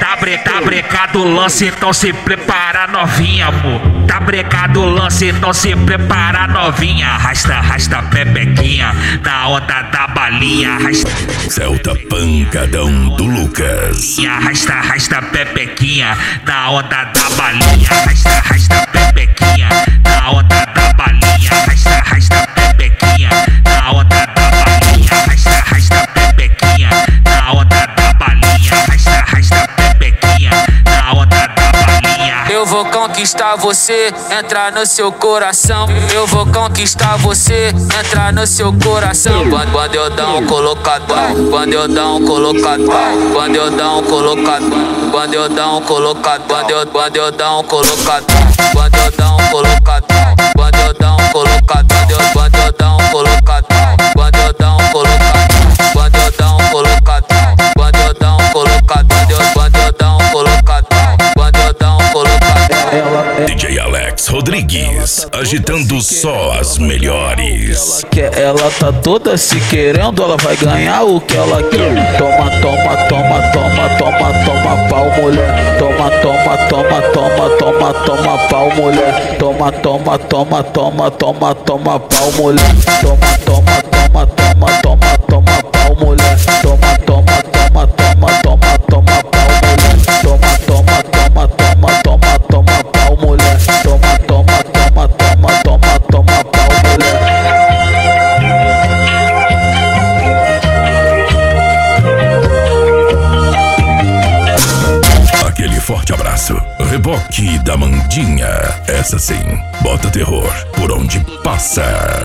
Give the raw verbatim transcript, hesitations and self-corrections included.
tá, bre, tá brecado o lance, então se prepara novinha, amor. Tá brecado o lance, então se prepara novinha. Arrasta, arrasta pepequinha na onda da balinha. Arrasta, Celta Pancadão do Lucas. arrasta, arrasta pepequinha na onda da balinha. Arrasta, arrasta pepequinha na onda da balinha. Arrasta, arrasta pepequinha na onda da balinha. Arrasta, arrasta pepequinha na onda da balinha. Arrasta, arrasta pepequinha na onda da balinha. Eu vou conquistar você, entrar no seu coração. Eu vou conquistar você, entrar no seu coração. Quando, quando eu dar um colocadão, quando eu dar um colocadão, quando eu dar um colocadão, quando eu dar um colocadão, quando eu, quando eu dar um colocadão, quando eu dar um colocadão, quando eu dar um colocadão, quando eu dar um colocadão, quando eu dar um colocadão, quando eu dar um colocadão, quando eu dar um colocadão, quando eu dar um colocadão, quando eu dar um colocadão. D J Alex Rodrigues, agitando só as melhores. Quer, ela tá toda se querendo, ela vai ganhar o que ela quer. Toma, toma, toma, toma, toma, toma pau, mulher. Toma, toma, toma, toma, toma, toma pau, mulher. Toma, toma, toma, toma, toma, toma pau, mulher. Toma, toma, toma, toma, toma, toma pau, mulher. Toma, toma, toma, toma, toma, toma pau, mulher. Toma, toma, toma, toma, toma, toma pau, mulher. Toma, toma, toma, toma, toma, toma pau, mulher. Aquele forte abraço. Reboque da Mandinha. Essa sim, bota terror por onde passa.